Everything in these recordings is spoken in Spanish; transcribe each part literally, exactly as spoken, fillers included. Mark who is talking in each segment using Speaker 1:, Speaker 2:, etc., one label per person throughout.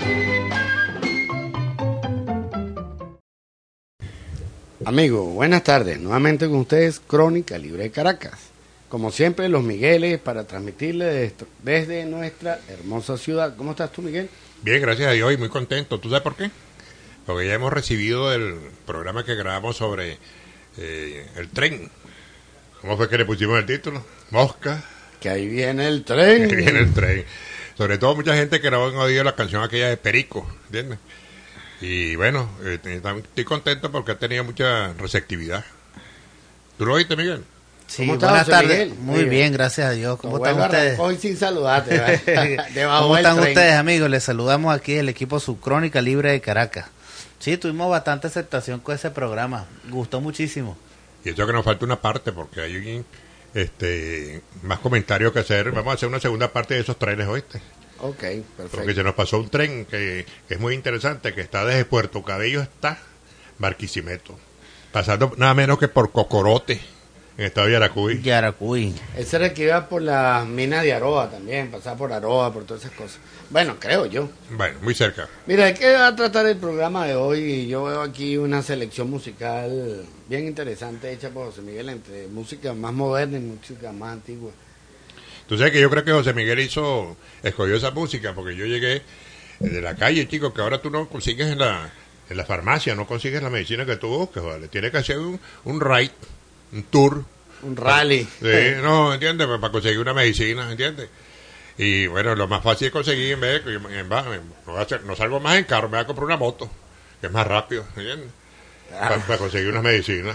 Speaker 1: Amigos, buenas tardes. Nuevamente con ustedes, Crónica Libre de Caracas. Como siempre, los Migueles para transmitirles desde nuestra hermosa ciudad. ¿Cómo estás tú, Miguel?
Speaker 2: Bien, gracias a Dios y muy contento. ¿Tú sabes por qué? Porque ya hemos recibido el programa que grabamos sobre eh, el tren. ¿Cómo fue que le pusimos el título? Mosca.
Speaker 1: Que ahí viene el tren.
Speaker 2: Que viene el tren. Sobre todo mucha gente que no han oído la canción aquella de Perico, ¿entiendes? Y bueno, eh, estoy contento porque ha tenido mucha receptividad. ¿Tú lo oíste, Miguel?
Speaker 3: Sí,
Speaker 1: ¿Cómo
Speaker 3: buenas
Speaker 1: estás,
Speaker 3: tardes.
Speaker 1: Miguel?
Speaker 3: Muy bien, bien, gracias a Dios. ¿Cómo están ustedes?
Speaker 1: Hoy sin saludarte.
Speaker 3: ¿Cómo están ustedes, amigos? Les saludamos aquí el equipo Su Crónica Libre de Caracas. Sí, tuvimos bastante aceptación con ese programa. Gustó muchísimo.
Speaker 2: Y eso que nos falta una parte porque hay este más comentarios que hacer. Vamos a hacer una segunda parte de esos trenes, ¿oíste?
Speaker 1: Ok, perfecto.
Speaker 2: Porque se nos pasó un tren que, que es muy interesante, que está desde Puerto Cabello hasta Barquisimeto, pasando nada menos que por Cocorote, en el estado de Yaracuy.
Speaker 3: Yaracuy.
Speaker 1: Ese era el que iba por la mina de Aroa también, pasaba por Aroa, por todas esas cosas. Bueno, creo yo.
Speaker 2: Bueno, muy cerca.
Speaker 1: Mira, ¿de qué va a tratar el programa de hoy? Yo veo aquí una selección musical bien interesante hecha por José Miguel, entre música más moderna y música más antigua.
Speaker 2: Tú sabes que yo creo que José Miguel hizo, escogió esa música, porque yo llegué de la calle, chico, que ahora tú no consigues en la, en la farmacia, no consigues la medicina que tú buscas, ¿vale? Tienes que hacer un, un ride, un tour.
Speaker 1: Un rally.
Speaker 2: Para, sí, no, ¿entiendes? Para conseguir una medicina, ¿entiendes? Y bueno, lo más fácil es conseguir, en vez de, en, en, no, hacer, no salgo más en carro, me voy a comprar una moto, que es más rápido, ¿entiendes? Ah. Para, para conseguir una medicina.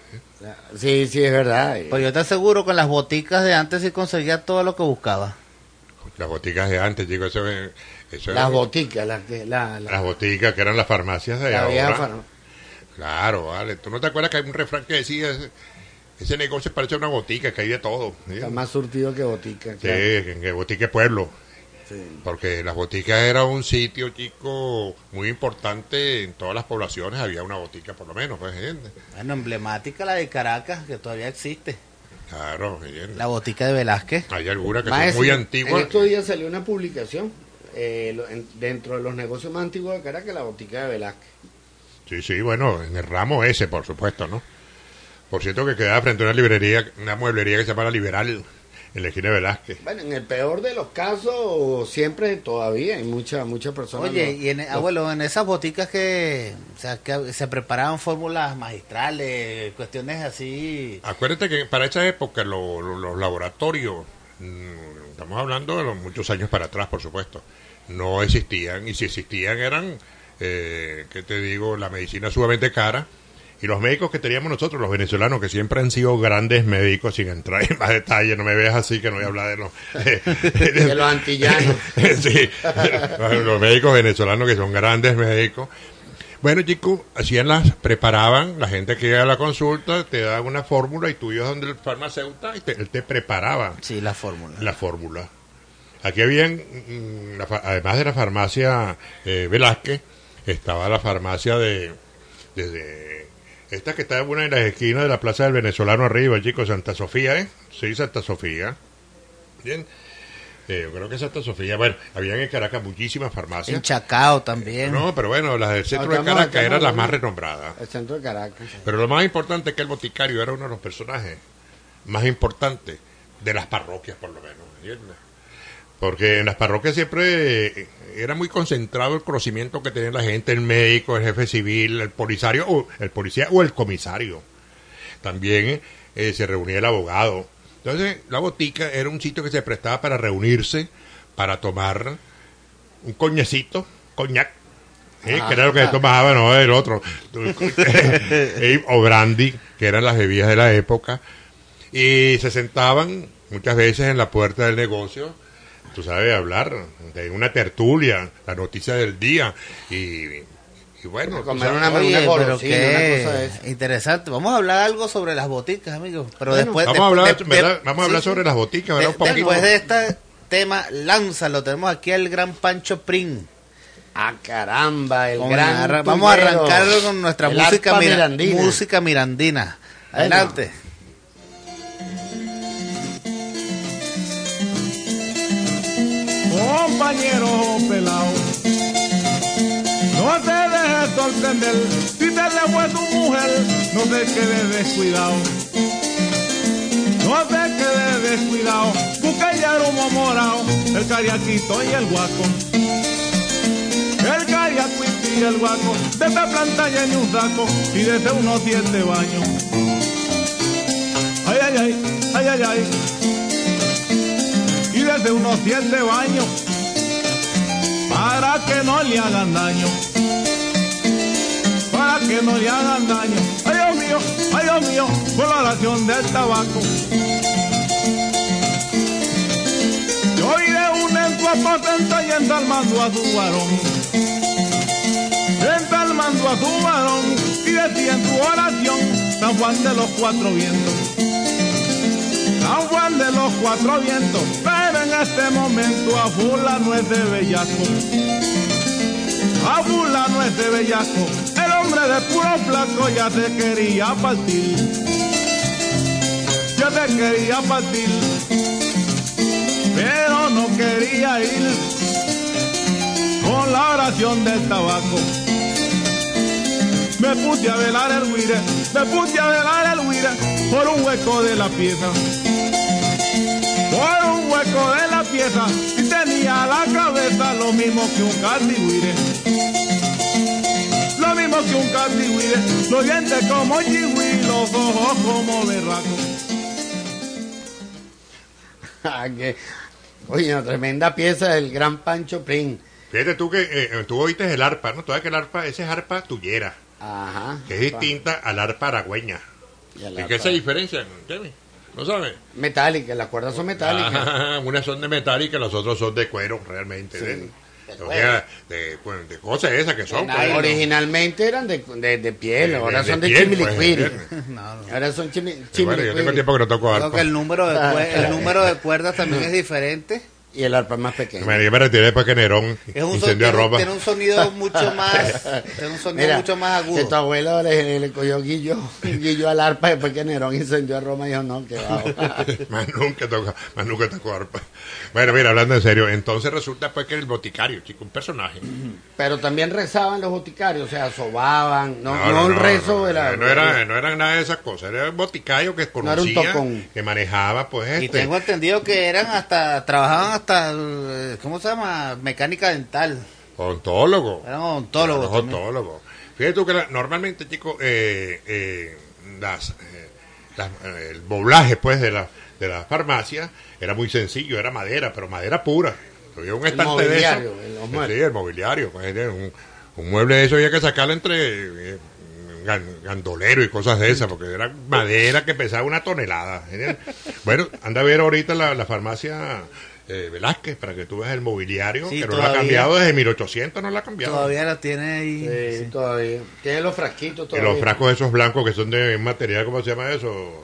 Speaker 1: Sí, sí, es verdad.
Speaker 3: Pues yo te aseguro, con las boticas de antes sí conseguía todo lo que buscaba.
Speaker 2: Las boticas de antes, chicos, eso, eso
Speaker 1: Las
Speaker 2: era,
Speaker 1: boticas, las que... La, la,
Speaker 2: las boticas que eran las farmacias de
Speaker 1: la
Speaker 2: ahora.
Speaker 1: Farm...
Speaker 2: Claro, vale. ¿Tú no te acuerdas que hay un refrán que decía, ese, ese negocio parece una botica, que hay de todo? ¿Sí?
Speaker 1: Está más surtido que botica.
Speaker 2: Sí,
Speaker 1: claro.
Speaker 2: que, que botica es pueblo.
Speaker 1: Sí.
Speaker 2: Porque las boticas era un sitio, chico, muy importante en todas las poblaciones, había una botica por lo menos, pues, ¿entiendes?
Speaker 3: Bueno, emblemática la de Caracas, que todavía existe.
Speaker 2: Claro, ¿entiendes?
Speaker 3: La botica de Velázquez.
Speaker 2: Hay algunas que
Speaker 1: Más
Speaker 2: son muy
Speaker 1: en,
Speaker 2: antiguas.
Speaker 1: En estos días salió una publicación eh, lo, en, dentro de los negocios más antiguos de Caracas, la botica de Velázquez.
Speaker 2: Sí, sí, bueno, en el ramo ese, por supuesto, ¿no? Por cierto que quedaba frente a una librería, una mueblería que se llama La Liberal, en la esquina de Velázquez.
Speaker 1: Bueno, en el peor de los casos, siempre todavía hay muchas muchas personas.
Speaker 3: Oye,
Speaker 1: lo,
Speaker 3: y en,
Speaker 1: lo...
Speaker 3: abuelo, en esas boticas que, o sea, que se preparaban fórmulas magistrales, cuestiones así.
Speaker 2: Acuérdate que para esa época lo, lo, los laboratorios, mmm, estamos hablando de los muchos años para atrás, por supuesto, no existían, y si existían eran, eh, ¿qué te digo?, la medicina sumamente cara. Y los médicos que teníamos nosotros, los venezolanos, que siempre han sido grandes médicos, sin entrar en más detalle, no me veas así que no voy a hablar de los...
Speaker 1: de los antillanos.
Speaker 2: Sí, los médicos venezolanos que son grandes médicos. Bueno, chicos, hacían las, preparaban, la gente que iba a la consulta, te daban una fórmula y tú ibas donde el farmacéutico y te, él te preparaba.
Speaker 3: Sí, la fórmula.
Speaker 2: La fórmula. Aquí habían, la, además de la farmacia eh, Velázquez, estaba la farmacia de... de, de esta que está en una de las esquinas de la Plaza del Venezolano arriba, chicos, Santa Sofía, ¿eh? Sí, Santa Sofía. Bien. Eh, yo creo que Santa Sofía, bueno, habían en Caracas muchísimas farmacias.
Speaker 3: En Chacao también.
Speaker 2: No, pero bueno, las del centro
Speaker 1: estamos,
Speaker 2: de Caracas
Speaker 1: estamos,
Speaker 2: eran las más renombradas.
Speaker 1: El centro de Caracas.
Speaker 2: Pero lo más importante es que el boticario era uno de los personajes más importantes de las parroquias, por lo menos, ¿entiendes? Porque en las parroquias siempre era muy concentrado el conocimiento que tenía la gente, el médico, el jefe civil, el polisario, o el policía o el comisario. También eh, se reunía el abogado. Entonces, la botica era un sitio que se prestaba para reunirse, para tomar un coñecito, coñac, ¿eh?
Speaker 1: Ah,
Speaker 2: que era lo que se tomaba, no el otro, o brandy, que eran las bebidas de la época, y se sentaban muchas veces en la puerta del negocio, tú sabes, hablar de una tertulia, la noticia del día, y, y bueno,
Speaker 1: comer
Speaker 2: sabes,
Speaker 1: una,
Speaker 3: Oye,
Speaker 1: una
Speaker 3: pero
Speaker 1: golosina,
Speaker 3: qué
Speaker 1: una cosa de esa.
Speaker 3: interesante. Vamos a hablar algo sobre las boticas, amigos. Pero
Speaker 1: Bueno,
Speaker 3: después,
Speaker 2: vamos,
Speaker 3: después,
Speaker 2: a hablar,
Speaker 3: de,
Speaker 2: ¿verdad?
Speaker 3: de,
Speaker 2: vamos a hablar
Speaker 3: sí,
Speaker 2: sobre las boticas, ¿verdad?
Speaker 3: de,
Speaker 2: Un poquito.
Speaker 3: después de este tema, lánzalo. Tenemos aquí al gran Pancho Prim.
Speaker 1: Ah, caramba, el
Speaker 3: Con
Speaker 1: gran
Speaker 3: arra- vamos a
Speaker 1: tumbero,
Speaker 3: arrancar con nuestra
Speaker 1: el
Speaker 3: música,
Speaker 1: arpa
Speaker 3: mira,
Speaker 1: mirandina.
Speaker 3: música mirandina. Adelante.
Speaker 4: Compañero pelao, entender. Si te le fue tu mujer, no te quedes descuidado. No te quedes descuidado. Busca ya el humo morado, el cariaquito y el guaco. El cariaquito y el guaco. De esta planta llena un saco y desde unos siete baños. Ay, ay, ay, ay, ay, ay. Y desde unos siete baños para que no le hagan daño. Para que no le hagan daño. Ay, Dios mío, ay, Dios mío, por la oración del tabaco. Yo iré un en tu aposento y ensalmando a su varón. Ensalmando a su varón y decía en su oración, San Juan de los cuatro vientos. San Juan de los cuatro vientos, pero en este momento a fulano es de bellaco. A fulano es de bellaco, el hombre de puro flaco ya se quería partir. Ya se quería partir, pero no quería ir con la oración del tabaco. Me puse a velar el huire, me puse a velar el huire por un hueco de la pieza. Por un hueco de la pieza y tenía la cabeza lo mismo que un catigüire. Lo mismo que un catigüire, los dientes como chihui, los ojos como berracos.
Speaker 1: Oye, una tremenda pieza del gran Pancho Prim.
Speaker 2: Fíjate tú que eh, tú oíste el arpa, ¿no? Tú sabes que el arpa, esa es arpa tuyera.
Speaker 1: Ajá.
Speaker 2: Que es distinta al arpa aragüeña. ¿Y, ¿Y qué se diferencia, Kevin? ¿No sabes?
Speaker 1: Metálicas, las cuerdas son metálicas.
Speaker 2: Ah, unas son de metálica, las otras son de cuero, realmente. Sí, de, de, de, de, pues, de cosas esas que son.
Speaker 1: Pues, originalmente eran de, de, de piel, ahora de, son de, de chimilicuiri. Pues, no, no. Ahora son chimilicuiri.
Speaker 2: Bueno, yo tengo tiempo que no toco arpa.
Speaker 3: Creo que el número de, cuer el número de cuerdas también es diferente.
Speaker 1: Y el arpa es más pequeño.
Speaker 2: Bueno, yo me retiré después que Nerón
Speaker 3: es un
Speaker 2: incendió
Speaker 3: a
Speaker 2: Roma.
Speaker 3: Tiene un sonido mucho más, tiene un sonido Mira, mucho más agudo.
Speaker 1: Que tu abuelo le, le cogió guillo, guillo al arpa después que Nerón incendió a Roma y dijo, no, que va.
Speaker 2: más nunca tocó, más nunca tocó arpa. Bueno, mira, hablando en serio, entonces resulta pues que el boticario, chico, un personaje.
Speaker 1: Pero también rezaban los boticarios, o sea, sobaban, no, no, no, no el rezo
Speaker 2: no,
Speaker 1: de la...
Speaker 2: No era, no eran nada de esas cosas, era un boticario que conocía, no que manejaba pues este.
Speaker 3: Y tengo entendido que eran hasta, trabajaban hasta... ¿Cómo se llama? Mecánica dental.
Speaker 2: Odontólogo.
Speaker 3: Eran odontólogos.
Speaker 2: Eran odontólogos. Fíjate tú que la, normalmente, chicos, eh, eh, las, eh, las, eh, el boblaje, pues, de la, de la farmacia era muy sencillo, era madera, pero madera pura. Había un estante de eso. El sí, el mobiliario. Pues, un, un mueble de eso había que sacarlo entre eh, gandolero y cosas de esas, porque era madera que pesaba una tonelada. Bueno, anda a ver ahorita la, la farmacia... Eh, Velázquez, para que tú veas el mobiliario, sí, que no lo ha cambiado desde mil ochocientos, no lo ha cambiado.
Speaker 3: Todavía la tiene ahí.
Speaker 1: Sí, sí. Todavía. Tiene los frasquitos todavía.
Speaker 2: Y los frascos esos blancos que son de material, ¿cómo se llama eso?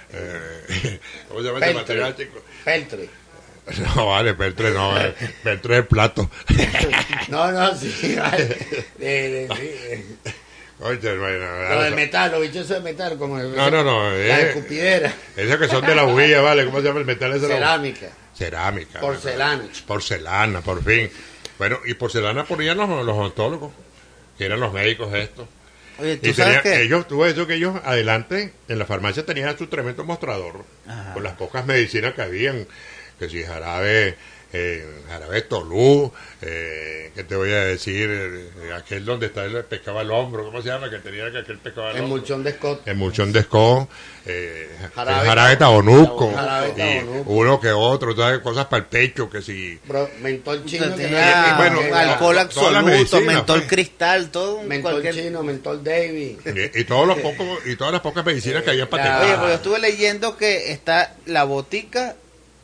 Speaker 2: Eh, ¿Cómo se llama
Speaker 1: Peltre.
Speaker 2: ese material, chico?
Speaker 1: Peltre.
Speaker 2: No, vale, Peltre no, eh, Peltre es plato.
Speaker 1: no, no, sí, vale. De, de, sí.
Speaker 2: Oye, bueno,
Speaker 1: lo del metal, los bichos de metal, como el,
Speaker 2: no, no, no,
Speaker 1: la
Speaker 2: eh,
Speaker 1: escupidera.
Speaker 2: Esos que son de la bujía, ¿vale? ¿Cómo se llama el metal ese?
Speaker 1: Cerámica.
Speaker 2: Cerámica.
Speaker 1: Porcelana.
Speaker 2: Bueno, porcelana, por fin. Bueno, y porcelana ponían los, los odontólogos, que eran los médicos estos.
Speaker 3: Oye, ¿tú
Speaker 2: y
Speaker 3: sabes
Speaker 2: tenía,
Speaker 3: qué?
Speaker 2: ellos, tuve eso que ellos adelante en la farmacia tenían su tremendo mostrador. Ajá. Con las pocas medicinas que habían, que si jarabe, eh, jarabe Tolú, eh, que te voy a decir, eh, aquel donde está el pescaba el hombro, ¿cómo se llama? Que tenía que aquel pescaba el hombro.
Speaker 1: Emulsión de Scott.
Speaker 2: Emulsión de Scott, eh, jarabe, jarabe tabonuco, jarabe y uno que otro, ¿sabes? Cosas para el pecho, que si...
Speaker 1: Bro, mentol chino, que
Speaker 3: tenía, bueno, que, alcohol absoluto, medicina, mentol pues. Cristal, todo.
Speaker 1: Mentol cualquier... chino, mentol Davy.
Speaker 2: Y, y, todos los pocos, y todas las pocas medicinas que había patentadas.
Speaker 3: Oye, pues yo estuve leyendo que está la botica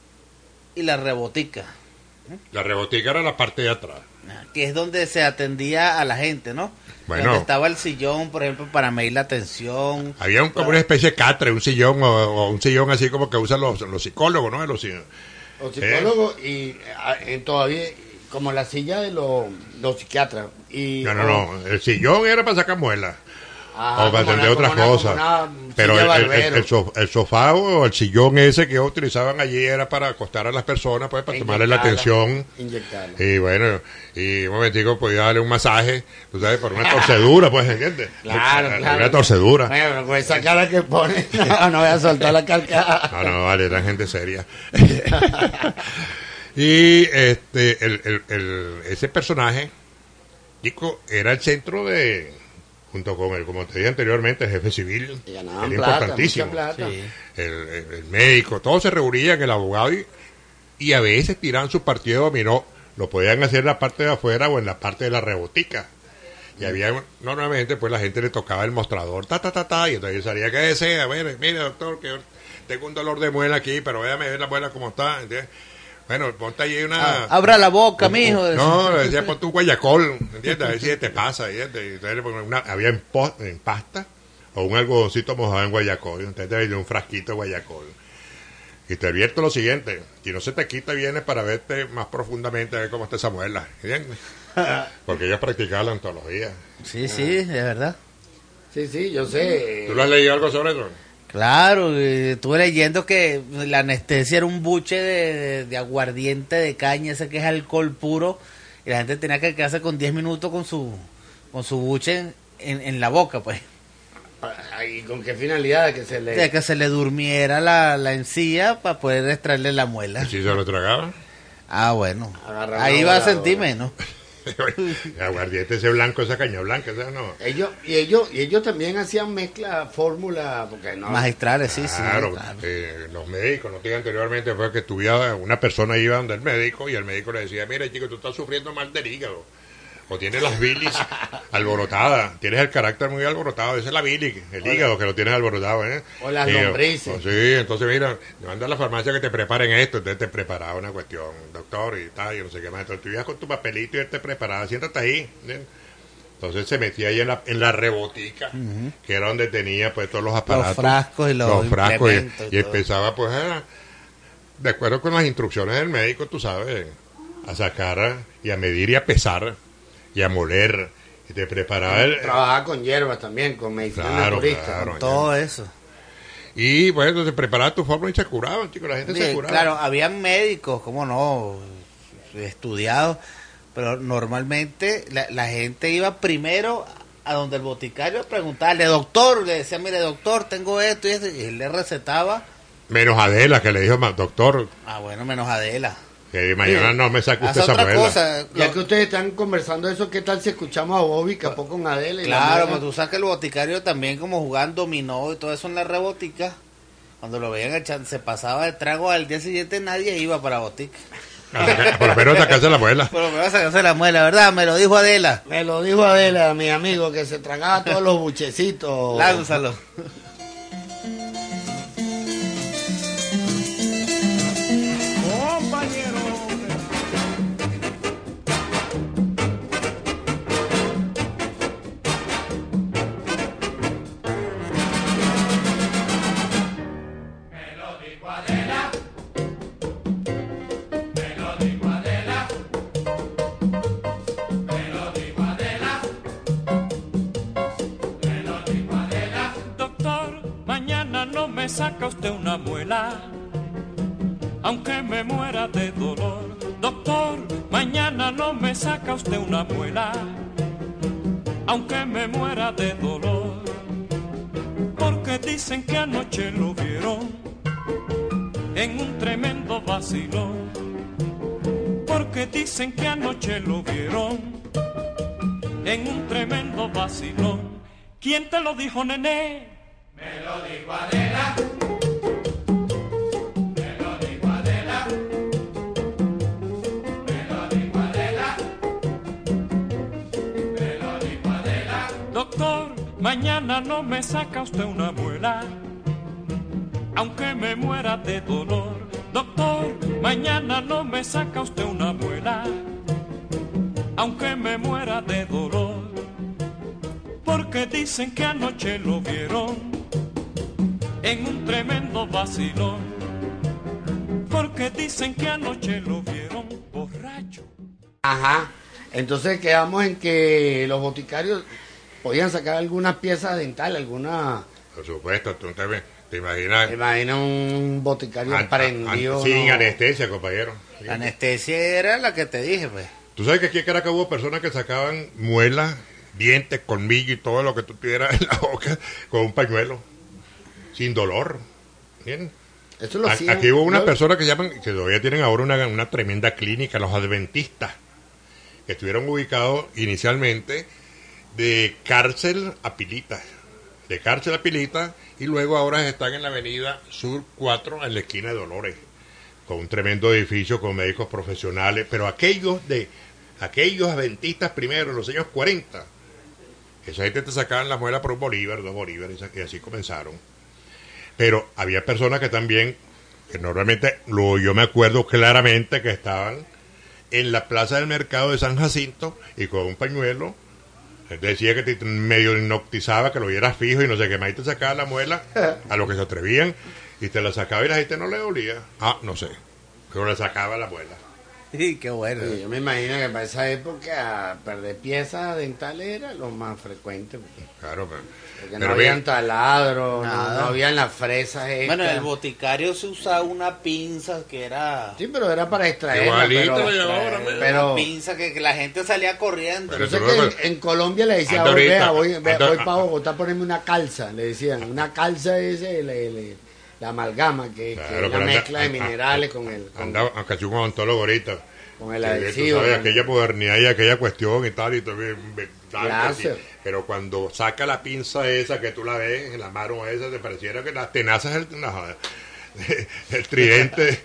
Speaker 3: y la rebotica.
Speaker 2: La rebotica era la parte de atrás.
Speaker 3: Que es donde se atendía a la gente, ¿no?
Speaker 2: Bueno.
Speaker 3: Donde estaba el sillón, por ejemplo, para medir la tensión.
Speaker 2: Había un, como una especie de catre, un sillón, o, o un sillón así como que usan los, los psicólogos, ¿no? Los,
Speaker 1: los psicólogos ¿eh? y eh, todavía como la silla de los, los psiquiatras. Y,
Speaker 2: no, no, no. El sillón era para sacar muelas.
Speaker 1: Ah,
Speaker 2: o para
Speaker 1: como
Speaker 2: atender
Speaker 1: una-
Speaker 2: otras
Speaker 1: como una-
Speaker 2: cosas.
Speaker 1: como una
Speaker 2: Pero
Speaker 1: silla
Speaker 2: el, el-
Speaker 1: barbero.
Speaker 2: el sof- el sofá o el sillón ese que ellos utilizaban allí era para acostar a las personas, pues, para tomarle la
Speaker 1: Inyectarla,
Speaker 2: atención.
Speaker 1: inyectarla.
Speaker 2: Y bueno, y un momentico podía darle un masaje, tú sabes, por una torcedura, pues, ¿entiendes?
Speaker 1: Claro,
Speaker 2: Una
Speaker 1: claro.
Speaker 2: torcedura.
Speaker 1: Bueno, pero con esa cara que pone, no, no voy a soltar la carcajada.
Speaker 2: No, no, vale, eran gente seria. Y este, el, el, el- ese personaje, chico, era el centro de, junto con el, como te dije anteriormente, el jefe civil,
Speaker 1: Y ganaban
Speaker 2: era
Speaker 1: plata,
Speaker 2: importantísimo.
Speaker 1: mucha plata.
Speaker 3: Sí.
Speaker 2: El, el- el médico, todos se reunían, el abogado, y, y a veces tiraban su partido de dominó, lo podían hacer en la parte de afuera o en la parte de la rebotica. Y había, normalmente, pues la gente le tocaba el mostrador, ta, ta, ta, ta, y entonces salía, ¿qué desea? Bueno, mire, doctor, que tengo un dolor de muela aquí, pero véame ver la muela cómo está, ¿entiendes? Bueno, ponte ahí una...
Speaker 3: Ah, abra la boca,
Speaker 2: un-
Speaker 3: mijo.
Speaker 2: No, le decía, ponte un guayacol, ¿entiendes? A ver si te pasa, ¿entiendes? Y entonces le ponía una, había en, po- en pasta o un algodoncito mojado en guayacol, entonces te venía un frasquito de guayacol. Y te advierto lo siguiente, si no se te quita, vienes para verte más profundamente a ver cómo está esa muela, ¿entiendes? Porque ellos practicaban la ontología.
Speaker 3: Sí, sí, de verdad.
Speaker 1: Sí, sí, yo sé.
Speaker 2: ¿Tú lo has leído algo sobre eso?
Speaker 3: Claro, eh, estuve leyendo que la anestesia era un buche de, de- de aguardiente de caña, ese que es alcohol puro, y la gente tenía que quedarse con diez minutos con su con su buche en, en, en la boca, pues.
Speaker 1: ¿Y con qué finalidad? Que se le...
Speaker 3: De que se le durmiera la, la encía para poder extraerle la muela.
Speaker 2: ¿Y si se lo tragaba?
Speaker 3: Ah, bueno.
Speaker 1: Agarrar
Speaker 3: Ahí
Speaker 1: una
Speaker 3: va a
Speaker 1: voladora.
Speaker 3: sentir menos.
Speaker 2: El aguardiente ese blanco, esa caña blanca, esa no...
Speaker 1: Ellos, y ellos, y ellos también hacían mezcla, fórmula, porque no...
Speaker 3: Magistrales, sí, sí.
Speaker 2: Claro,
Speaker 3: claro.
Speaker 2: eh, los médicos, no te dije anteriormente, fue que tuviera una persona iba donde el médico y el médico le decía, mira chico, tú estás sufriendo mal del hígado, o tienes las bilis alborotadas, tienes el carácter muy alborotado, esa es la bilis, el hígado que lo tienes alborotado, ¿eh?
Speaker 1: O las
Speaker 2: Y yo,
Speaker 1: lombrices.
Speaker 2: oh, sí, entonces mira, manda a la farmacia que te preparen esto, entonces te preparaba una cuestión, doctor, y tal, y no sé qué más, entonces tú ibas con tu papelito y él te preparaba, siéntate ahí, ¿entiendes? Entonces se metía ahí en la, en la rebotica, que era donde tenía pues todos los aparatos.
Speaker 3: frascos y los
Speaker 2: frascos y,
Speaker 3: implementos y
Speaker 2: y
Speaker 3: todo.
Speaker 2: empezaba pues a, de acuerdo con las instrucciones del médico, tú sabes, a sacar y a medir y a pesar y a moler. Y te preparaba el...
Speaker 1: Trabajaba con hierbas también, con medicina
Speaker 2: Claro,
Speaker 1: naturista.
Speaker 2: claro.
Speaker 3: Todo eso.
Speaker 2: Y bueno, entonces preparaba tu fórmula y se curaban, chicos, la gente se
Speaker 3: Sí,
Speaker 2: curaba.
Speaker 3: claro, habían médicos, cómo no, estudiados, pero normalmente la, la gente iba primero a donde el boticario a preguntarle, doctor, le decía, mire doctor, tengo esto y esto, y él le recetaba.
Speaker 2: Menos Adela, que le dijo, "Ma- doctor,
Speaker 3: Ah, bueno, menos Adela.
Speaker 2: que mañana
Speaker 1: Sí.
Speaker 2: no me saque usted
Speaker 3: Haz
Speaker 2: esa
Speaker 3: otra
Speaker 2: muela".
Speaker 3: cosa.
Speaker 1: Ya
Speaker 3: lo-
Speaker 1: que ustedes están conversando eso, ¿qué tal si escuchamos a Bobby Capó con Adela? Y la
Speaker 3: Claro,
Speaker 1: muela?
Speaker 3: pero tú sabes que el boticario también como jugando dominó y todo eso en la rebotica, cuando lo veían echando, se pasaba de trago, al día siguiente nadie iba para botica.
Speaker 2: A sacar- Por lo menos sacarse la muela.
Speaker 3: Pero me vas a sacarse la muela, ¿verdad? Me lo dijo Adela.
Speaker 1: Me lo dijo Adela, mi amigo, que se tragaba todos los buchecitos.
Speaker 3: Lánzalo.
Speaker 4: Compañero.
Speaker 5: Doctor, mañana no me saca usted una muela, aunque me muera de dolor. Doctor, mañana no me saca usted una muela, aunque me muera de dolor. Porque dicen que anoche lo vieron en un tremendo vacilón. Porque dicen que anoche lo vieron en un tremendo vacilón. ¿Quién te lo dijo, nené? Me lo dijo Adela. Me lo dijo Adela. Me lo dijo Adela. Me lo dijo Adela. Doctor, mañana no me saca usted una muela, aunque me muera de dolor. Doctor, mañana no me saca usted una muela, aunque me muera de dolor. Porque dicen que anoche lo vieron en un tremendo vacilón. Porque dicen que anoche lo vieron borracho.
Speaker 1: Ajá. Entonces quedamos en que los boticarios podían sacar algunas piezas dentales, alguna...
Speaker 2: Por supuesto, tú te, ves- te imaginas.
Speaker 1: Imagina un boticario
Speaker 2: an- an-
Speaker 1: prendido.
Speaker 2: sin
Speaker 1: ¿no?
Speaker 2: anestesia, compañero.
Speaker 3: La anestesia era la que te dije, pues.
Speaker 2: Tú sabes que aquí en Caracas hubo personas que sacaban muelas, dientes, colmillos y todo lo que tú tuvieras en la boca con un pañuelo, sin dolor. ¿Entiendes?
Speaker 1: Eso lo
Speaker 2: A-
Speaker 1: hacían-
Speaker 2: Aquí hubo unas
Speaker 1: yo-
Speaker 2: personas que llaman, que todavía tienen ahora una, una tremenda clínica, los adventistas, que estuvieron ubicados inicialmente de cárcel a Pilita, de cárcel a Pilita, y luego ahora están en la avenida Sur cuatro, en la esquina de Dolores, con un tremendo edificio con médicos profesionales, pero aquellos de aquellos adventistas primero, en los años cuarenta, esa gente te sacaban la muela por un bolívar, dos bolívares, y así comenzaron. Pero había personas que también, que normalmente, lo, yo me acuerdo claramente que estaban en la plaza del mercado de San Jacinto y con un pañuelo, él decía que te medio hipnotizaba, que lo vieras fijo y no sé qué más, y te sacaba la muela a lo que se atrevían y te la sacaba y la gente no le dolía. Ah, no sé, pero le sacaba la muela.
Speaker 3: Sí, qué bueno.
Speaker 1: Sí, yo me imagino que para esa época perder piezas dentales era lo más frecuente. Porque,
Speaker 2: Claro, pero,
Speaker 1: porque
Speaker 2: pero
Speaker 1: no
Speaker 2: ve-
Speaker 1: habían taladros, no,
Speaker 3: Nada.
Speaker 1: no habían las fresas estas.
Speaker 3: Bueno, en el boticario se usaba una pinza que era...
Speaker 1: Sí, pero era para extraerla.
Speaker 2: Igualito
Speaker 1: pero,
Speaker 2: lo llevaba ahora,
Speaker 1: pero,
Speaker 2: mira.
Speaker 3: Una pinza que, que la gente salía corriendo.
Speaker 2: Pero
Speaker 1: yo sé
Speaker 2: tú
Speaker 1: que
Speaker 2: no-
Speaker 1: en, en Colombia le decía,
Speaker 2: Anda
Speaker 1: voy,
Speaker 2: ahorita,
Speaker 1: vea, voy, ve-
Speaker 2: anda-
Speaker 1: voy para Bogotá a ponerme una calza, le decían. Una calza es el- el- el- la amalgama, que, que
Speaker 2: Claro,
Speaker 1: es la
Speaker 2: pero anda-
Speaker 1: mezcla de
Speaker 2: anda-
Speaker 1: minerales con el, con,
Speaker 2: Andaba a casi un odontólogo ahorita.
Speaker 1: con el
Speaker 2: Que, tú
Speaker 1: adhesivo.
Speaker 2: sabes,
Speaker 1: ¿no?
Speaker 2: aquella modernidad y aquella cuestión y tal, y todo bien, bien, tal, que
Speaker 1: Láser.
Speaker 2: sí. Pero cuando saca la pinza esa que tú la ves en la mano esa, te pareciera que las tenazas el, no, el tridente.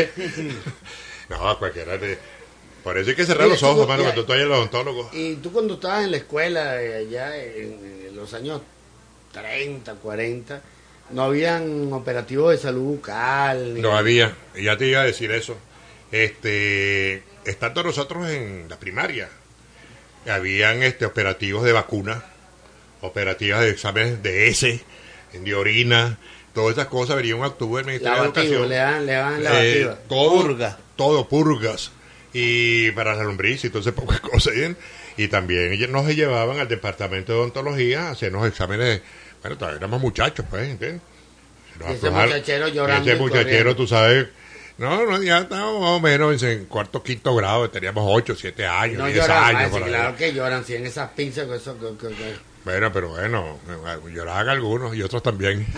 Speaker 2: No, cualquiera te... Por eso hay que cerrar
Speaker 1: Mira,
Speaker 2: los ojos,
Speaker 1: chico,
Speaker 2: mano,
Speaker 1: ya-
Speaker 2: cuando tú vayas al odontólogo.
Speaker 1: Y tú cuando estabas en la escuela, eh, allá en, en los años treinta, cuarenta, no habían operativos de salud bucal. ni-
Speaker 2: No había, y ya te iba a decir eso. Este, estando nosotros en la primaria, habían este operativos de vacunas, operativas de exámenes de heces, de orina, todas esas cosas. Venía un octubre del Ministerio de
Speaker 1: Lavativo,
Speaker 2: Educación.
Speaker 1: le dan, le dan
Speaker 2: Eh,
Speaker 1: lavativa.
Speaker 2: todo,
Speaker 3: Purga.
Speaker 2: todo, purgas. Y para la lombriz y todo ese poco de cosas. ¿bien? Y también ellos nos llevaban al departamento de odontología a hacernos exámenes. Bueno, todavía éramos muchachos, pues, ¿entiendes? Nos
Speaker 1: Y ese
Speaker 2: aflojaron-
Speaker 1: muchachero
Speaker 2: y
Speaker 1: llorando
Speaker 2: Ese
Speaker 1: y
Speaker 2: muchachero,
Speaker 1: corriendo.
Speaker 2: tú sabes. No, no, ya estábamos más o menos en cuarto, quinto grado. Teníamos ocho, siete años,
Speaker 1: No
Speaker 2: diez
Speaker 1: lloran,
Speaker 2: años.
Speaker 1: ay, sí,
Speaker 2: por ahí.
Speaker 1: claro que lloran, si en esas pinzas, que eso, que- que- que-
Speaker 2: Bueno, pero bueno, lloraban algunos y otros también.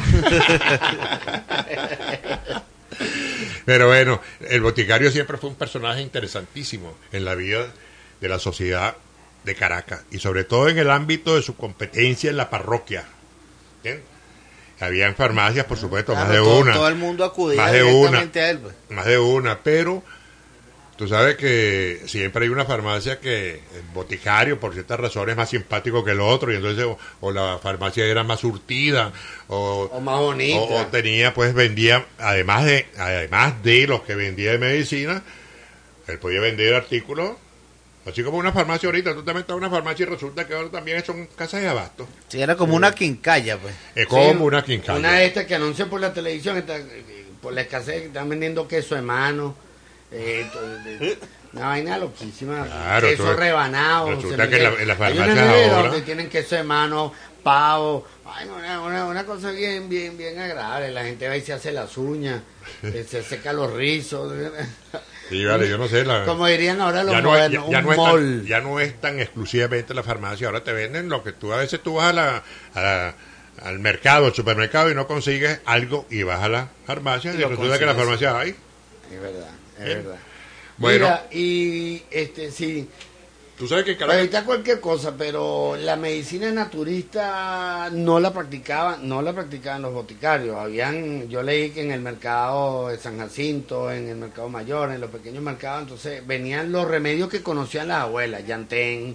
Speaker 2: Pero bueno, el boticario siempre fue un personaje interesantísimo en la vida de la sociedad de Caracas y sobre todo en el ámbito de su competencia en la parroquia. ¿Entiendes? Habían farmacias, por supuesto,
Speaker 3: Claro,
Speaker 2: más de
Speaker 3: todo,
Speaker 2: una.
Speaker 3: todo el mundo acudía
Speaker 2: Más de
Speaker 3: directamente
Speaker 2: una.
Speaker 3: a él, pues.
Speaker 2: Más de una, pero tú sabes que siempre hay una farmacia que el boticario, por ciertas razones, es más simpático que el otro, y entonces o, o la farmacia era más surtida, o,
Speaker 1: O más bonita.
Speaker 2: o, o tenía, pues vendía, además de, además de los que vendía de medicina, él podía vender artículos, así como una farmacia ahorita, tú te metes a una farmacia y resulta que ahora también son casas de abasto.
Speaker 3: Sí, era como una quincalla, pues.
Speaker 2: Es como
Speaker 1: Sí,
Speaker 2: una quincalla.
Speaker 1: Una de estas que anuncian por la televisión, está, eh, por la escasez, que están vendiendo queso de mano. Eh, to- de- una vaina loquísima.
Speaker 2: Claro,
Speaker 1: queso
Speaker 2: tú-
Speaker 1: rebanado.
Speaker 2: resulta
Speaker 1: se
Speaker 2: que en la-
Speaker 1: vende-
Speaker 2: en las
Speaker 1: hay una
Speaker 2: farmacias
Speaker 1: nevera
Speaker 2: ahora-
Speaker 1: donde tienen queso de mano, pavo. Ay, una, una, una cosa bien, bien, bien agradable. La gente va y se hace las uñas, eh, se seca los rizos.
Speaker 2: Sí, vale, yo no sé. La,
Speaker 1: Como dirían ahora los
Speaker 2: ya no, es,
Speaker 1: modernos,
Speaker 2: ya, ya
Speaker 1: un
Speaker 2: no es
Speaker 1: mall.
Speaker 2: tan, ya no es tan exclusivamente la farmacia, ahora te venden lo que tú, a veces tú vas a la, a la- al mercado, al supermercado y no consigues algo y vas a la farmacia y,
Speaker 3: Y lo
Speaker 2: resulta que la
Speaker 3: consigues.
Speaker 2: farmacia hay.
Speaker 1: Es verdad, es
Speaker 2: Bien.
Speaker 1: verdad.
Speaker 2: Bueno.
Speaker 1: Mira, y este sí,
Speaker 2: Tú sabes que en
Speaker 1: para
Speaker 2: Caracas,
Speaker 1: evitar cualquier cosa, pero la medicina naturista no la practicaban, no la practicaban los boticarios. Habían, yo leí que en el mercado de San Jacinto, en el mercado mayor, en los pequeños mercados, entonces venían los remedios que conocían las abuelas, llantén,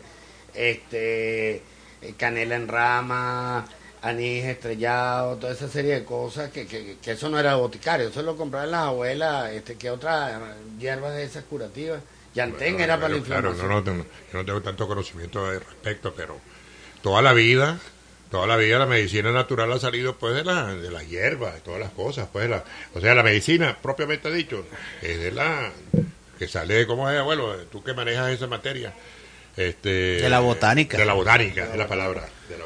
Speaker 1: este, eh, canela en rama, anís estrellado, toda esa serie de cosas que, que, que eso no era boticario, eso lo compraban las abuelas, este, que otras hierbas de esas curativas. Llantén
Speaker 2: bueno,
Speaker 1: era para la
Speaker 2: bueno, claro,
Speaker 1: inflamación.
Speaker 2: no, no, tengo- yo no tengo tanto conocimiento al respecto, pero toda la vida, toda la vida la medicina natural ha salido pues de la, de las hierbas, de todas las cosas, pues la, o sea, la medicina propiamente dicho, es de la que sale, ¿cómo es, abuelo? Tú que manejas esa materia. Este,
Speaker 3: De la botánica.
Speaker 2: De la botánica, es la palabra. De la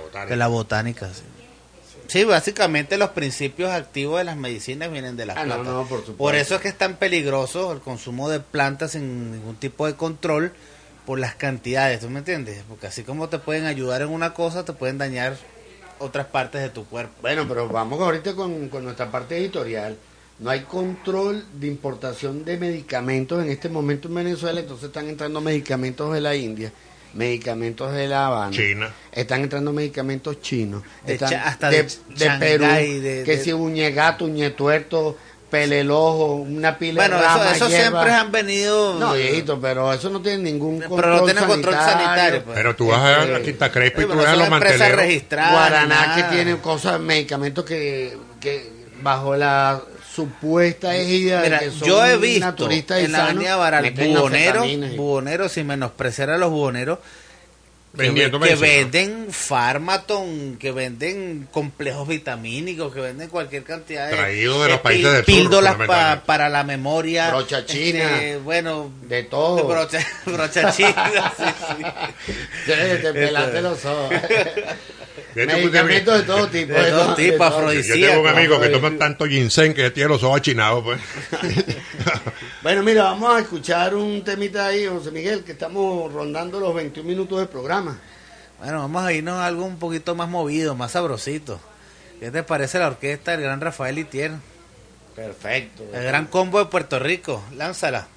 Speaker 2: botánica.
Speaker 3: De la botánica, sí. Sí, básicamente los principios activos de las medicinas vienen de las
Speaker 1: Ah, no,
Speaker 3: plantas.
Speaker 1: no, por supuesto.
Speaker 3: Por eso es que es tan peligroso el consumo de plantas sin ningún tipo de control por las cantidades, ¿tú me entiendes? Porque así como te pueden ayudar en una cosa, te pueden dañar otras partes de tu cuerpo.
Speaker 1: Bueno, pero vamos ahorita con, con nuestra parte editorial. No hay control de importación de medicamentos en este momento en Venezuela, entonces están entrando medicamentos de la India, medicamentos de La Habana,
Speaker 2: China.
Speaker 1: están entrando medicamentos chinos,
Speaker 3: De
Speaker 1: están
Speaker 3: cha- hasta
Speaker 1: de,
Speaker 3: de
Speaker 1: de Perú,
Speaker 3: Shanghái, de-
Speaker 1: que
Speaker 3: de-
Speaker 1: si uñegato, uñetuerto, pelelojo, una pila
Speaker 3: Bueno,
Speaker 1: de rama,
Speaker 3: eso, eso
Speaker 1: hierba.
Speaker 3: siempre han venido...
Speaker 1: No, viejito, pero eso no tiene ningún
Speaker 3: Pero
Speaker 1: control
Speaker 3: no tiene control sanitario, pues.
Speaker 2: Pero tú vas a
Speaker 1: Este,
Speaker 2: la Quinta Crespa y
Speaker 3: Oye,
Speaker 2: tú
Speaker 3: pero
Speaker 2: ves a
Speaker 3: son
Speaker 2: los
Speaker 3: empresas
Speaker 2: manteleros.
Speaker 3: registradas.
Speaker 1: Guaraná
Speaker 3: nada.
Speaker 1: que tiene cosas, medicamentos que, que bajo la supuesta égida
Speaker 3: Mira,
Speaker 1: de que son
Speaker 3: yo he visto
Speaker 1: naturistas y
Speaker 3: en la
Speaker 1: sanos,
Speaker 3: avenida Baral
Speaker 1: meten
Speaker 3: buhoneros,
Speaker 1: anfetaminas y-
Speaker 3: buhoneros, sin menospreciar a los buhoneros, que,
Speaker 2: Vendiendo
Speaker 3: ve- que
Speaker 2: medicina.
Speaker 3: venden Farmaton, que venden complejos vitamínicos, que venden cualquier cantidad de...
Speaker 2: Traído de los
Speaker 3: pí-
Speaker 2: países del sur,
Speaker 3: Píldoras pa-
Speaker 2: fundamentalmente.
Speaker 3: para la memoria.
Speaker 1: Brocha china.
Speaker 3: este, bueno...
Speaker 1: de todo.
Speaker 3: Brocha, brocha china, sí, sí.
Speaker 1: Sí, te pelaste los ojos.
Speaker 2: De hecho,
Speaker 1: Medicamentos de todo tipo.
Speaker 3: De todo tipo,
Speaker 1: todo.
Speaker 3: afrodisíacos.
Speaker 2: Yo tengo un amigo que
Speaker 1: Afrodisíacos.
Speaker 2: toma tanto ginseng que tiene los ojos achinados, pues.
Speaker 1: Bueno, mira, vamos a escuchar un temita ahí, José Miguel, que estamos rondando los veintiún minutos del programa.
Speaker 3: Bueno, vamos a irnos a algo un poquito más movido, más sabrosito. ¿Qué te parece la orquesta del gran Rafael Itier?
Speaker 1: Perfecto.
Speaker 3: El gran combo de Puerto Rico. Lánzala.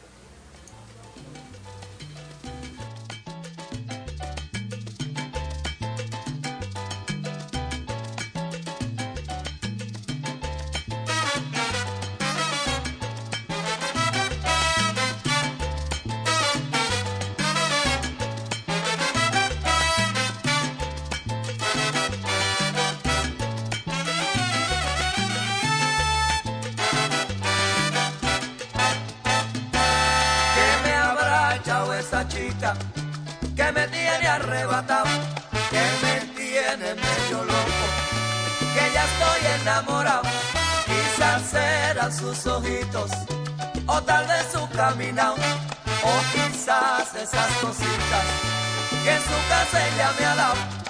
Speaker 6: Que me habrá echado esa chica que me tiene arrebatado, que me tiene medio loco, que ya estoy enamorado. Quizás eran sus ojitos, o tal vez su caminado, o quizás esas cositas que en su casa ella me ha dado.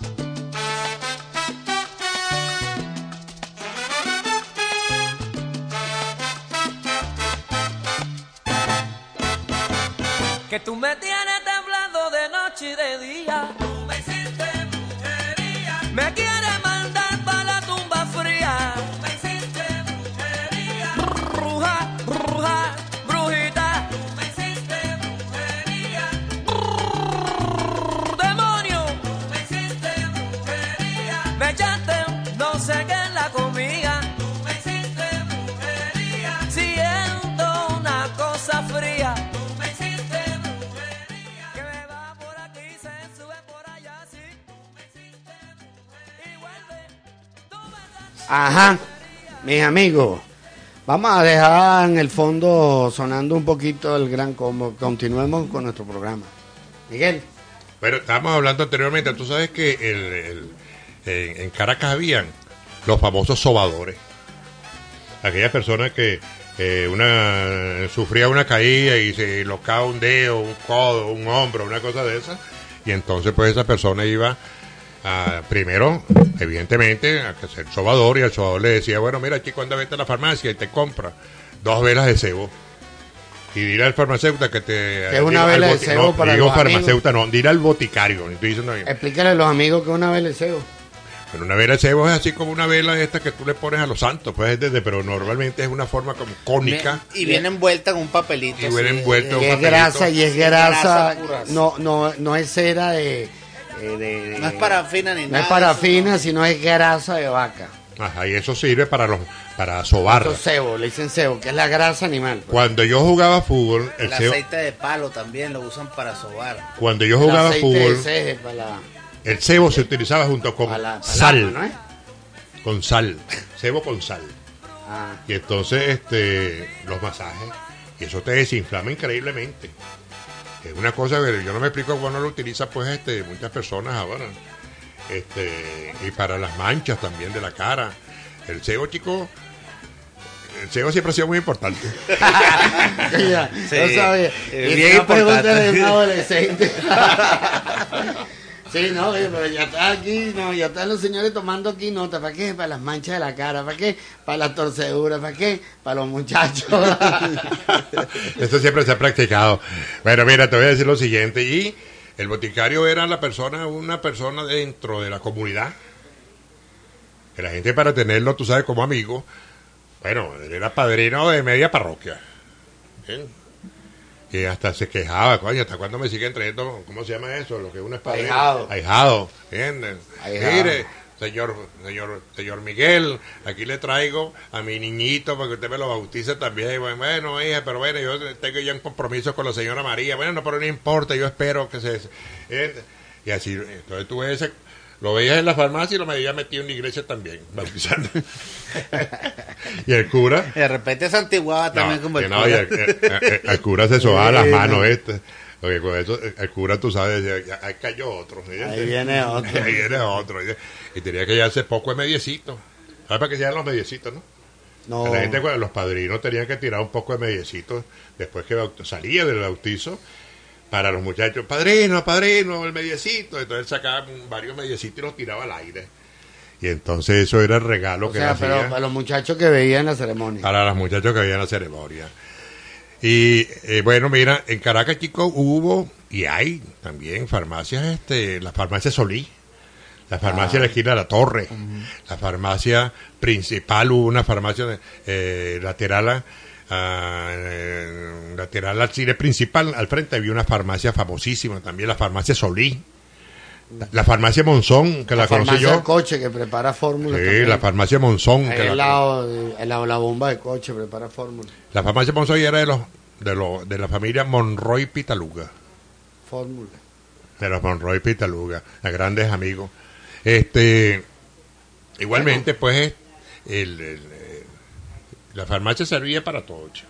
Speaker 6: Que tú me tienes temblando de noche y de día. Tú me hiciste brujería. Me quieres mandar para la tumba fría. Tú me hiciste brujería. Bruja, bruja, brujita. Tú me hiciste brujería. Demonio. Tú me hiciste brujería. Me echaste no sé qué en la comida. Tú me hiciste brujería. Siento una cosa fría.
Speaker 1: Ajá, mis amigos, vamos a dejar en el fondo sonando un poquito el gran combo. Continuemos con nuestro programa. Miguel.
Speaker 2: Pero estábamos hablando anteriormente, tú sabes que el, el- en, en Caracas habían los famosos sobadores. Aquellas personas que eh, una sufría una caída y se locaba un dedo, un codo, un hombro, una cosa de esa. Y entonces pues esa persona iba a, primero, evidentemente, a hacer sobador, y el sobador le decía, bueno, mira, chico, anda, vete a la farmacia y te compra dos velas de cebo. Y dile al farmacéutico que te...
Speaker 1: ¿Qué es una
Speaker 2: digo,
Speaker 1: vela
Speaker 2: al
Speaker 1: de
Speaker 2: boti-
Speaker 1: cebo
Speaker 2: no,
Speaker 1: para
Speaker 2: digo
Speaker 1: los
Speaker 2: farmacéutico, no, dile al boticario. Estoy diciendo bien.
Speaker 1: Explícale a los amigos que una vez le cebo.
Speaker 2: Pero una vela de cebo es así como una vela esta que tú le pones a los santos, pues es desde, pero normalmente es una forma como cónica.
Speaker 3: Y viene envuelta en un papelito.
Speaker 2: Y viene
Speaker 3: así,
Speaker 2: envuelta en
Speaker 3: eh,
Speaker 1: Y es
Speaker 2: papelito.
Speaker 1: grasa, y es grasa.
Speaker 3: Grasa pura.
Speaker 1: No, no, no es cera de... eh, de- de-
Speaker 3: No es parafina ni
Speaker 1: no
Speaker 3: nada.
Speaker 1: es parafina, sino es grasa de vaca.
Speaker 2: Ajá, y eso sirve para los para sobar.
Speaker 1: Eso es cebo, le dicen cebo, que es la grasa animal. pues.
Speaker 2: Cuando yo jugaba fútbol, el
Speaker 3: El
Speaker 2: cebo-
Speaker 3: aceite de palo también lo usan para sobar.
Speaker 2: cuando yo
Speaker 1: El
Speaker 2: jugaba
Speaker 1: aceite de
Speaker 2: fútbol,
Speaker 1: ceje para la,
Speaker 2: el cebo se utilizaba junto con
Speaker 1: para la- para el
Speaker 2: sal,
Speaker 1: alma, ¿no es?
Speaker 2: con sal, cebo con sal.
Speaker 1: Ah,
Speaker 2: Y entonces este los masajes, y eso te desinflama increíblemente. Es una cosa que yo no me explico cómo no lo utiliza pues este muchas personas ahora. Este, y para las manchas también de la cara. El cebo, chico, el cebo siempre ha sido muy importante.
Speaker 1: ya,
Speaker 3: Sí,
Speaker 1: no sabía.
Speaker 3: es
Speaker 1: Y
Speaker 3: bien
Speaker 1: si no, pregúntale a
Speaker 3: importante.
Speaker 1: un adolescente. Sí, no, oye, pero ya está aquí, no, ya están los señores tomando aquí nota. ¿Para qué? Para las manchas de la cara. ¿Para qué? Para las torceduras. ¿Para qué? Para los muchachos.
Speaker 2: Esto siempre se ha practicado. Bueno, mira, te voy a decir lo siguiente. Y el boticario era la persona, una persona dentro de la comunidad. Que la gente, para tenerlo, tú sabes, como amigo, bueno, él era padrino de media parroquia. ¿Bien? Y hasta se quejaba, coño, ¿hasta cuándo me siguen trayendo, cómo se llama eso? Lo que uno es padrino.
Speaker 1: Ahijado.
Speaker 2: Ahijado. ¿Entiendes?
Speaker 1: Ahijado.
Speaker 2: Mire, señor, señor, señor Miguel, aquí le traigo a mi niñito para que usted me lo bautice también. Y bueno, bueno, hija, pero bueno, yo tengo ya un compromiso con la señora María. Bueno, no, pero no importa, yo espero que se... ¿entiendes? Y así, entonces tú ese... Lo veías en la farmacia y lo veías metido en la iglesia también, bautizando. Y el cura...
Speaker 3: De repente se antiguaba también
Speaker 2: no,
Speaker 3: como el
Speaker 2: no,
Speaker 3: cura.
Speaker 2: y el, el- el- el cura se sobaba las manos, este. Porque con eso, el cura, tú sabes, decía, ya, ahí cayó otro. ¿entiendes?
Speaker 1: Ahí viene otro.
Speaker 2: Ahí viene otro. Y, y tenía que llevarse poco de mediecito. ¿Sabes para qué llevan los mediecitos, no?
Speaker 1: No.
Speaker 2: La gente, cuando los padrinos tenían que tirar un poco de mediecitos después que baut- salía del bautizo, para los muchachos, padrino, padrino, el mediecito. Entonces sacaba varios mediecitos y los tiraba al aire. Y entonces eso era el regalo
Speaker 1: O
Speaker 2: que
Speaker 1: sea,
Speaker 2: le
Speaker 1: pero
Speaker 2: hacía
Speaker 1: para los muchachos que veían la ceremonia.
Speaker 2: para los muchachos que habían la ceremonia. Y eh, bueno, mira, en Caracas, chicos, hubo y hay también farmacias, este, la farmacia Solí, la farmacia
Speaker 1: Ah.
Speaker 2: de la esquina de la Torre, la farmacia principal, hubo una farmacia eh, lateral a, a, eh, lateral al cine principal, al frente había una farmacia famosísima también, la farmacia Solí, la, la farmacia Monzón, que la,
Speaker 1: La
Speaker 2: conocí
Speaker 1: farmacia
Speaker 2: yo.
Speaker 1: del coche que prepara fórmulas.
Speaker 2: Sí,
Speaker 1: también.
Speaker 2: la farmacia Monzón.
Speaker 1: Ahí
Speaker 2: que la-
Speaker 1: al lado, de- al lado de la bomba de coche prepara fórmulas.
Speaker 2: La farmacia Monzoy era de los de los de la familia Monroy Pitaluga,
Speaker 1: Fórmulas.
Speaker 2: de los Monroy Pitaluga, a grandes amigos. Este, igualmente, pues, el, el, eh, la farmacia servía para todo, chico.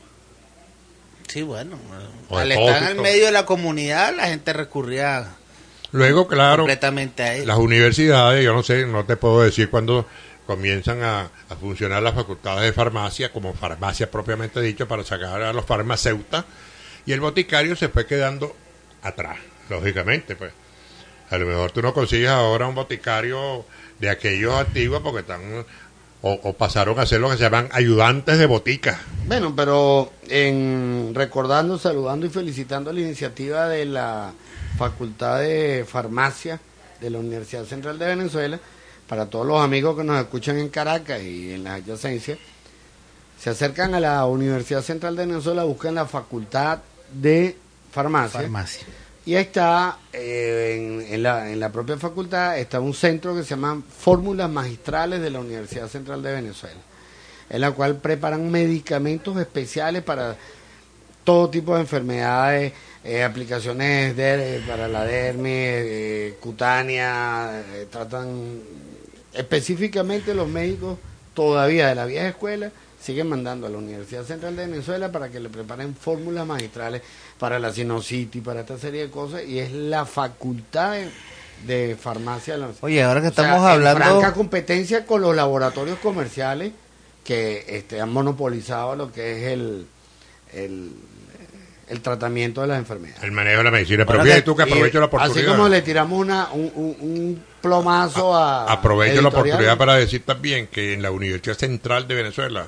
Speaker 3: Sí, bueno.
Speaker 2: O
Speaker 3: Al
Speaker 2: depósito.
Speaker 3: estar en el medio de la comunidad, la gente recurría
Speaker 2: Luego, claro,
Speaker 3: completamente a él.
Speaker 2: las universidades, yo no sé, no te puedo decir cuándo comienzan a, a funcionar las facultades de farmacia, como farmacia propiamente dicho, para sacar a los farmacéutas, y el boticario se fue quedando atrás, lógicamente, pues. A lo mejor tú no consigues ahora un boticario de aquellos antiguos porque están o, o pasaron a ser lo que se llaman ayudantes de botica.
Speaker 1: Bueno, pero en recordando, saludando y felicitando la iniciativa de la Facultad de Farmacia de la Universidad Central de Venezuela, para todos los amigos que nos escuchan en Caracas y en las adyacencias, se acercan a la Universidad Central de Venezuela, buscan la Facultad de Farmacia.
Speaker 3: Farmacia.
Speaker 1: Y ahí está, eh, en, en, la, en la propia facultad, está un centro que se llama Fórmulas Magistrales de la Universidad Central de Venezuela, en la cual preparan medicamentos especiales para todo tipo de enfermedades, eh, aplicaciones de, para la dermis, eh, cutánea, eh, tratan específicamente los médicos todavía de la vieja escuela, siguen mandando a la Universidad Central de Venezuela para que le preparen fórmulas magistrales para la sinusitis, para esta serie de cosas, y es la facultad de, de farmacia. de la-
Speaker 3: Oye, ahora que
Speaker 1: o sea,
Speaker 3: estamos
Speaker 1: en
Speaker 3: hablando...
Speaker 1: franca competencia con los laboratorios comerciales que este, han monopolizado lo que es el, el, el tratamiento de las enfermedades.
Speaker 2: El manejo de la medicina. Pero
Speaker 3: Ahora
Speaker 2: fíjate
Speaker 3: que-
Speaker 2: tú que aprovecho
Speaker 1: Y
Speaker 2: la oportunidad.
Speaker 1: Así como le tiramos una, un, un, un plomazo a...
Speaker 2: Aprovecho la
Speaker 1: editorial,
Speaker 2: oportunidad para decir también que en la Universidad Central de Venezuela,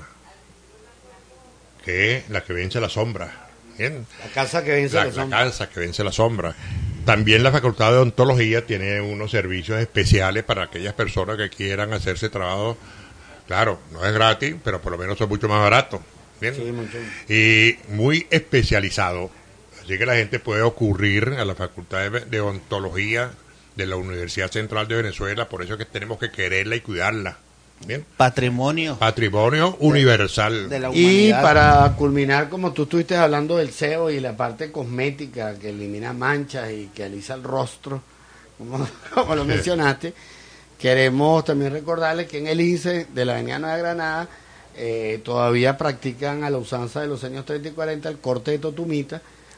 Speaker 2: que es la que vence la sombra, ¿bien?
Speaker 1: La casa que vence
Speaker 2: la,
Speaker 1: los
Speaker 2: la
Speaker 1: hombres.
Speaker 2: casa que vence la sombra. También la Facultad de Odontología tiene unos servicios especiales para aquellas personas que quieran hacerse trabajo. Claro, no es gratis, pero por lo menos son mucho más baratos. ¿Bien?
Speaker 1: Sí, mucho.
Speaker 2: Y muy especializado. Así que la gente puede ocurrir a la Facultad de, de Odontología de la Universidad Central de Venezuela. Por eso es que tenemos que quererla y cuidarla. ¿Bien?
Speaker 3: Patrimonio
Speaker 2: Patrimonio universal.
Speaker 3: de la
Speaker 1: Y
Speaker 3: humanidad.
Speaker 1: para culminar, como tú estuviste hablando del S E O y la parte cosmética que elimina manchas y que alisa el rostro, como, como lo mencionaste, queremos también recordarles que en el I N S E de la Avenida Nueva Granada eh, todavía practican a la usanza de los años treinta y cuarenta el corte de totumita,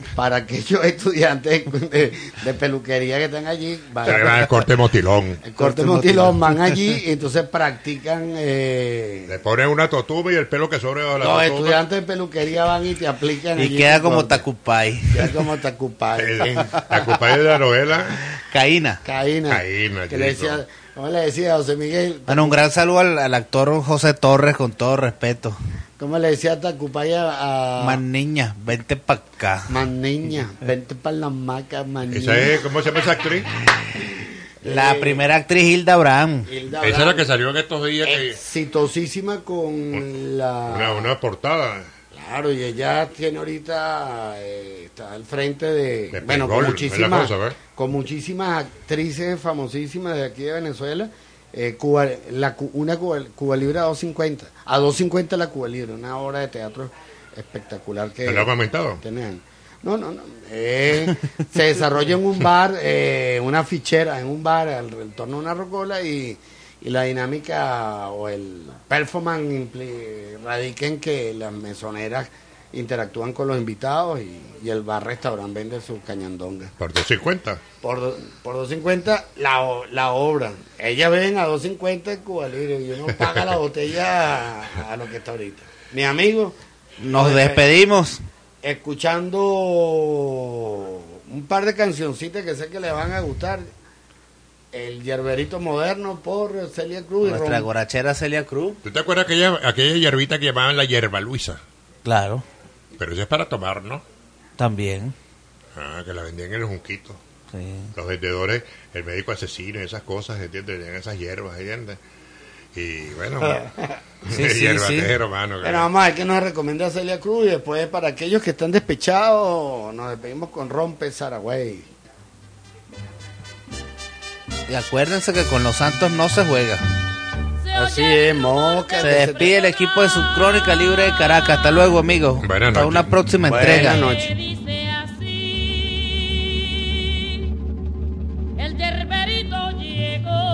Speaker 1: para aquellos estudiantes de, de peluquería que están allí.
Speaker 2: Se llama el corte motilón.
Speaker 1: El corte motilón, van allí y entonces practican. Eh,
Speaker 2: Le ponen una totuba y el pelo que sobre la
Speaker 1: los
Speaker 2: totuba.
Speaker 1: estudiantes de peluquería van y te aplican.
Speaker 3: Y
Speaker 1: allí
Speaker 3: queda
Speaker 1: tu
Speaker 3: como
Speaker 1: corte.
Speaker 3: Tacupay.
Speaker 1: Queda como Tacupay.
Speaker 2: El- La culpa de la novela.
Speaker 3: Caína.
Speaker 1: Caína.
Speaker 2: Caína,
Speaker 1: Que le
Speaker 2: chico.
Speaker 1: decía, ¿cómo le decía a José Miguel?
Speaker 3: Bueno, un gran saludo al, al actor José Torres, con todo respeto.
Speaker 1: ¿Cómo le decía a Tacupay a, a
Speaker 3: Man niña, vente pa' acá.
Speaker 1: man niña? Vente para la maca, man
Speaker 2: Esa
Speaker 1: niña.
Speaker 2: es, ¿cómo se llama esa actriz?
Speaker 3: La
Speaker 1: Eh,
Speaker 3: primera actriz Hilda Abraham.
Speaker 1: Hilda
Speaker 2: Esa es la
Speaker 1: Abraham,
Speaker 2: que salió en estos días. Que,
Speaker 1: exitosísima con la...
Speaker 2: una, una portada.
Speaker 1: Claro, y ella tiene ahorita, eh, está al frente de,
Speaker 2: De
Speaker 1: bueno,
Speaker 2: Pegol,
Speaker 1: con
Speaker 2: es la
Speaker 1: muchísimas,
Speaker 2: cosa, ¿ves?
Speaker 1: con muchísimas actrices famosísimas de aquí de Venezuela. Eh, Cuba, la, cu- una Cuba, Cuba Libre a dos cincuenta, a dos cincuenta la Cuba Libre, una obra de teatro espectacular que
Speaker 2: ¿Te lo ha comentado?
Speaker 1: tenían. No, no, no. eh, se desarrolla en un bar, eh, una fichera en un bar, al en torno a una rocola y, y la dinámica o el performance impli- radica en que las mesoneras interactúan con los invitados y, y el bar restaurante vende sus cañandongas.
Speaker 2: Por dos cincuenta.
Speaker 1: Por, do- por dos cincuenta la, o- la obra. Ellas ven a dos cincuenta en Cuba Libre y uno paga la botella a, a lo que está ahorita. Mi amigo,
Speaker 3: Nos despedimos.
Speaker 1: escuchando un par de cancioncitas que sé que le van a gustar. El Yerberito Moderno por Celia Cruz. y
Speaker 3: Nuestra
Speaker 1: Rom-
Speaker 3: gorachera Celia Cruz.
Speaker 2: ¿Tú te acuerdas aquella, aquella hierbita que llamaban la hierba Luisa?
Speaker 3: Claro,
Speaker 2: Pero eso es para tomar, ¿no?
Speaker 3: también.
Speaker 2: Ah, que la vendían en el junquito.
Speaker 3: Sí.
Speaker 2: Los vendedores, el médico asesino y esas cosas, ¿entiendes? Tenían esas hierbas, ¿entiendes? Y bueno,
Speaker 3: Sí, sí,
Speaker 2: hierbatero, mano. que-
Speaker 1: Bueno, vamos a ver qué nos recomienda Celia Cruz y después para aquellos que están despechados nos despedimos con Rompe Saragüey.
Speaker 3: Y acuérdense que con los Santos no se juega.
Speaker 1: Así es, moca.
Speaker 3: Se despide el equipo de su Crónica Libre de Caracas. Hasta luego, amigos.
Speaker 2: Buenas
Speaker 3: Hasta
Speaker 2: noches.
Speaker 3: una próxima
Speaker 1: Buenas
Speaker 3: entrega.
Speaker 1: noches.
Speaker 5: Dice así, el yerberito llegó